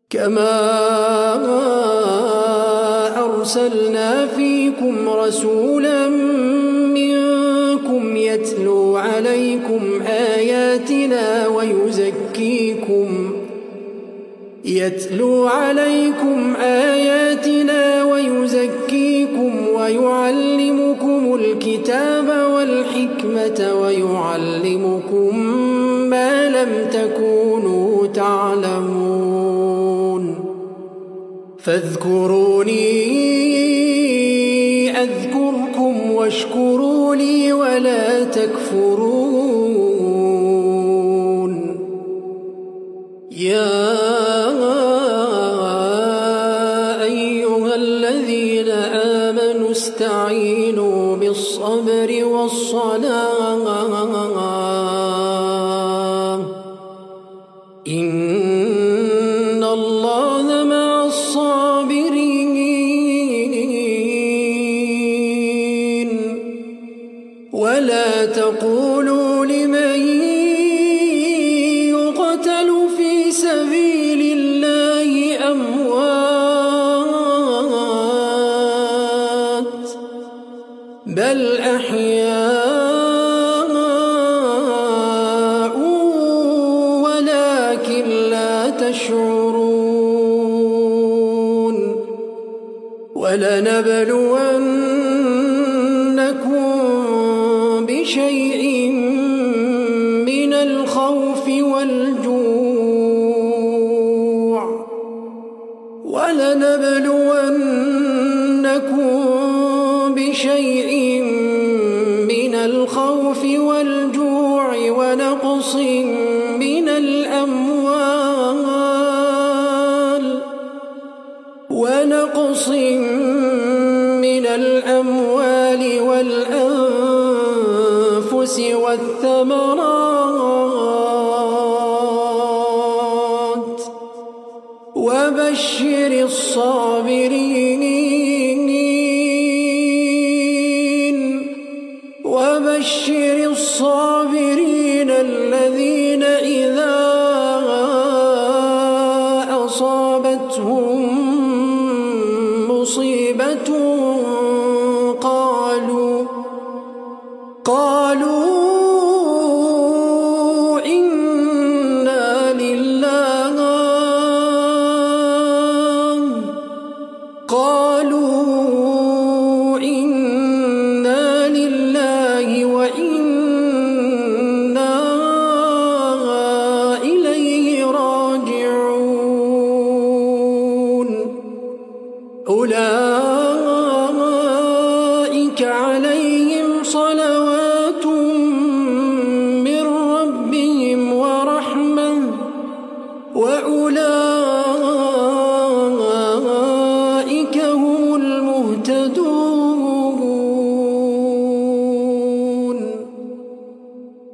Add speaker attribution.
Speaker 1: كما أرسلنا فيكم رسولا منكم يتلو عليكم آياتنا ويزكيكم ويعلمكم الكتاب والحكمة ويعلمكم ما لم تكونوا تعلمون فاذكروني أذكركم واشكروا لي ولا تكفرون يا أيها الذين آمنوا استعينوا بالصبر والصلاة إن الله مع الصابرين ولا تقولوا لمن يقتل في سبيل الله أموات بل أحياء ولكن لا تشعرون ولنبلونكم بشيء من الخوف والجوع ونقص من الأموال والأنفس والثمرات وبشر الصابرين الذين إذا أصابتهم مصيبة قالوا إنا لله وإنا إليه راجعون أولئك عليهم صلوات من ربهم ورحمة وأولئك هم المهتدون